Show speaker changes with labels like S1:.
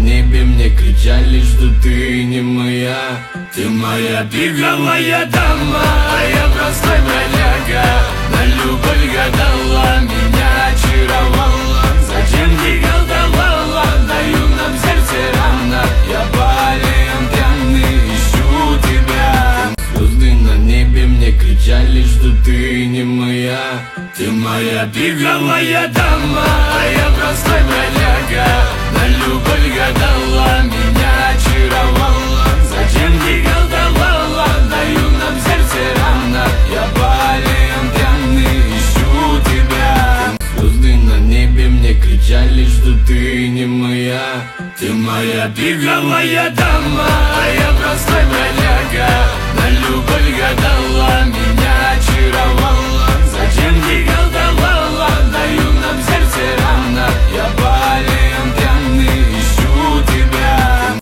S1: небе мне кричали, что ты не моя. Ты моя беговая дама, а я простой бродяга. На любовь гадала, меня очаровала. Зачем ты колдовала на юном сердце рано? Я болен пьяный, ищу тебя. Звезды на небе мне кричали, что ты не моя. Ты моя беговая дама, а я простой бродяга. На любовь гадала, меня очаровала. Зачем ты колдовала на юном сердце рано? Я болен пьяный, ищу тебя. Звезды на небе мне кричали, что ты не моя. Ты моя беговая дама, а я простой бродяга. На любовь гадала, меня очаровала. Зачем ты